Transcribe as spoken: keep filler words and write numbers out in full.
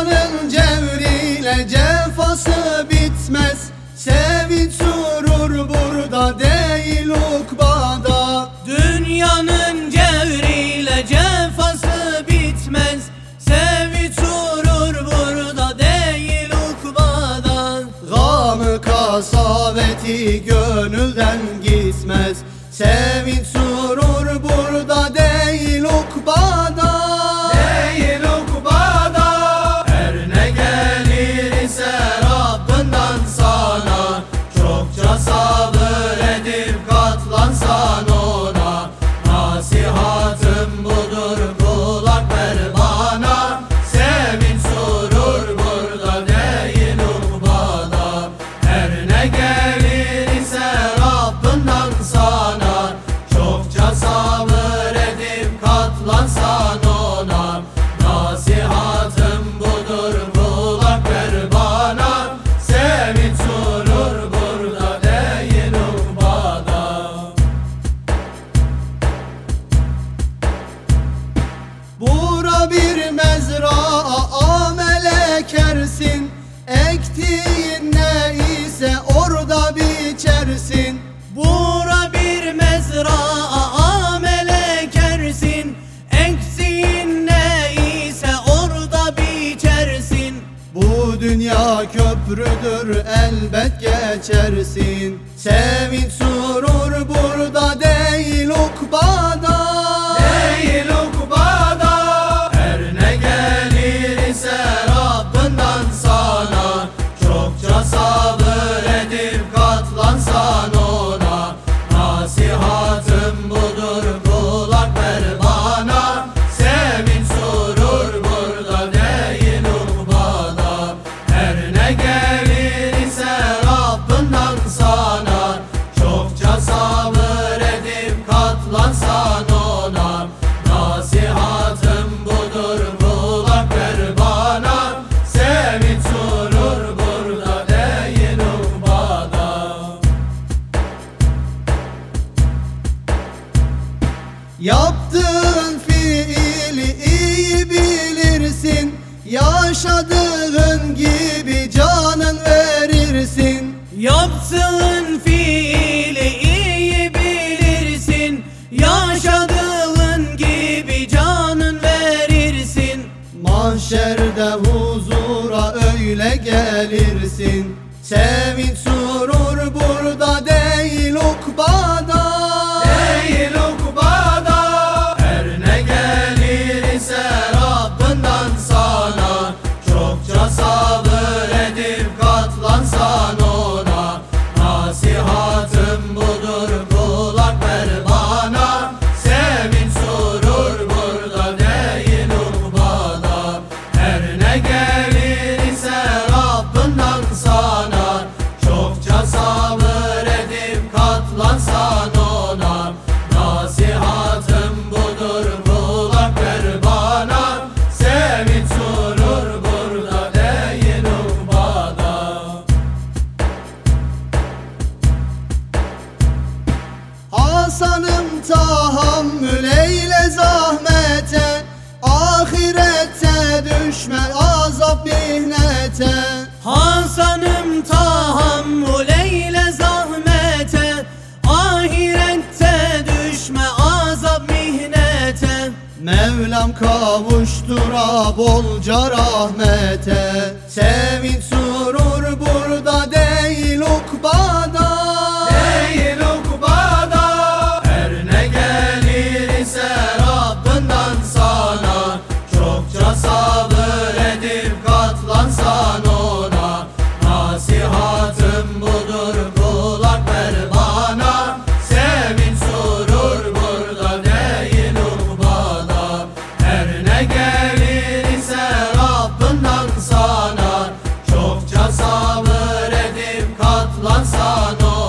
Dünyanın cevriyle cefası bitmez. Sevinç surur burada değil ukbada. Dünyanın cevriyle cefası bitmez. Sevinç surur burada değil ukbada. Gamı kasaveti gönülden gitmez. Sevinç surur burada değil ukbada. Değil ukbada. Her ne gelir ise Rabbinden sana, çokça sabır edip katlansan ona. Nasihatım budur, kulak ver bana. Sevinç surur burada değil ukbada. Her ne gelir ise Rabbinden sana, çokça sabır edip katlansan ona. Nasihatım budur, kulak ver bana. Sevinç surur burada değil ukbada. Bura bir mezraa amel ekersin. Ektiğin ne ise orada biçersin. Bura bir mezraa amel ekersin. Eksiğin ne ise orada biçersin. Bu dünya köprüdür elbet geçersin. Sevinç surur burada değil ukbada. Değil ukbada. Her ne gelir ise Rabbinden sana, çokça sabır edip katlansan ona. Nasihatım budur, kulak ver bana. Sevinç surur burada değil ukbada. Her ne gelir ise Rabbinden sana, çokça sabır edip katlansan ona. Nasihatım budur, kulak ver bana. Sevinç surur burada değil ukbada. Yaptığın fiili iyi bilirsin. Yaşadığın gibi canın verirsin. Yaptığın fiili iyi bilirsin. Yaşadığın gibi canın verirsin. Mahşerde huzura öyle gelirsin. Sevinç surur burada değil ukbada. Değil ukbada. Her ne gelir ise Rabbinden sana, çokça sabır edip katlansan ona. Nasihatım budur, kulak ver bana. Sevinç surur burada değil ukbada. Her ne gelir ise Rabbinden sana, çokça sabır edip katlansan ona. Nasihatım budur, kulak ver bana. Sevinç surur burada değil ukbada. Hasanım tahammül eyle zahmete. Ahirette düşme azap mihnete. Hasanım tahammül eyle zahmete. Ahirette düşme azap mihnete. Mevlam kavuştura bolca rahmete. Sevinç surur burada değil ukbada. Değil ukbada. Her ne gelir ise Rabbinden sana, çokça sabır edip katlansan ona. Nasihatım budur, kulak ver bana. Sevinç surur burada değil ukbada. Her ne gelir ise Rabbinden sana, çokça sabır edip katlansan ona.